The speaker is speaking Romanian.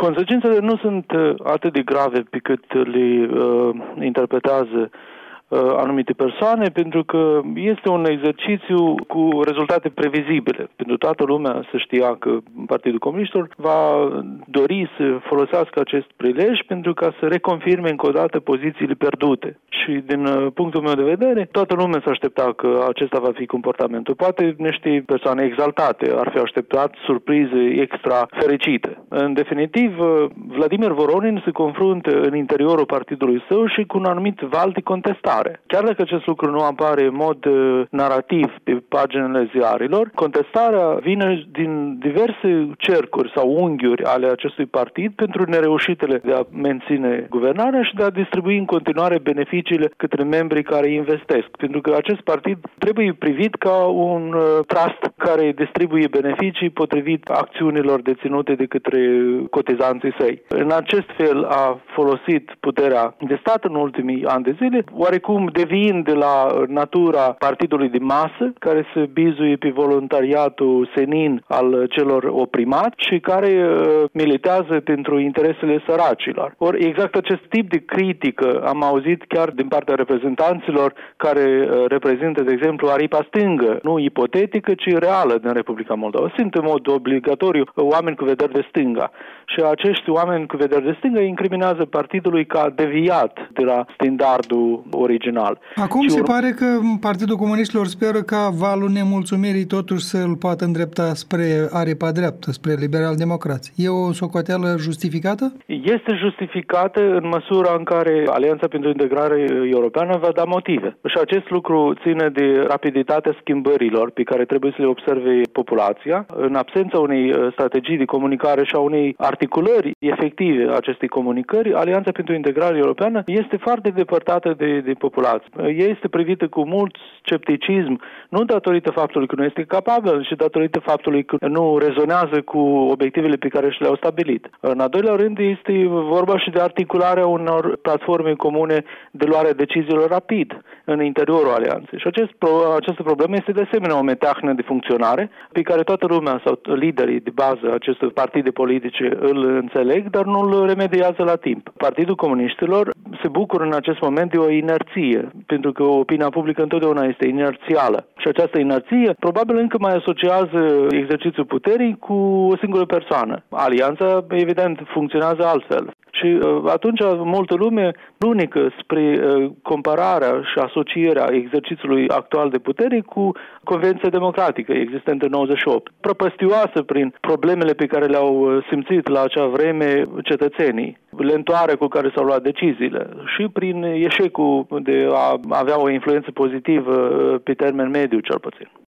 Consecințele nu sunt atât de grave pe cât le interpretează anumite persoane, pentru că este un exercițiu cu rezultate previzibile. Pentru toată lumea să știa că Partidul Comuniștilor va dori să folosească acest prilej pentru ca să reconfirme încă o dată pozițiile pierdute. Și din punctul meu de vedere, toată lumea s-a aștepta că acesta va fi comportamentul. Poate niște persoane exaltate ar fi așteptat surprize extra fericite. În definitiv, Vladimir Voronin se confruntă în interiorul partidului său și cu un anumit val de contestare. Chiar dacă acest lucru nu apare în mod narativ pe paginile ziarilor, contestarea vine din diverse cercuri sau unghiuri ale acestui partid pentru nereușitele de a menține guvernarea și de a distribui în continuare beneficiile către membrii care investesc. Pentru că acest partid trebuie privit ca un trust care distribuie beneficii potrivit acțiunilor deținute de către cotizanții săi. În acest fel a folosit puterea de stat în ultimii ani de zile, oarecum deviind de la natura partidului de masă, care se bizuie pe voluntariatul senin al celor oprimați și care militează pentru interesele săracilor. Ori exact acest tip de critică am auzit chiar din partea reprezentanților care reprezintă, de exemplu, aripa stângă, nu ipotetică, ci reală din Republica Moldova. Sunt în mod obligatoriu oameni cu vederi de stânga. Și acești oameni cu vederi de stânga incriminează partidului ca deviat de la standardul original. Acum se pare că Partidul Comuniștilor speră ca valul nemulțumirii totuși să-l poată îndrepta spre aripa dreaptă, spre liberal-democrați. E o socoteală justificată? Este justificată în măsura în care Alianța pentru Integrare Europeană va da motive. Și acest lucru ține de rapiditatea schimbărilor pe care trebuie să le observe populația. În absența unei strategii de comunicare și a unei articulări efective a acestei comunicări, Alianța pentru Integrare Europeană este foarte depărtată de populație. Ea este privită cu mult scepticism, nu datorită faptului că nu este capabil, ci datorită faptului că nu rezonează cu obiectivele pe care și le-au stabilit. În al doilea rând este vorba și de articularea unor platforme comune de luare deciziilor rapid în interiorul alianței. Și această problemă este de asemenea o metahnă de funcționare pe care toată lumea sau liderii de bază acestor partide politice îl înțeleg, dar nu îl remediază la timp. Partidul Comuniștilor se bucură în acest moment de o inerție, pentru că opinia publică întotdeauna este inerțială. Și această inerție probabil încă mai asociază exercițiul puterii cu o singură persoană. Alianța, evident, funcționează altfel. Și atunci multă lume unică spre compararea și asocierea exercițiului actual de putere cu Convenția Democratică existentă în 98, prăpăstioasă prin problemele pe care le-au simțit la acea vreme cetățenii, lentoarea cu care s-au luat deciziile și prin eșecul de a avea o influență pozitivă pe termen mediu, cel puțin.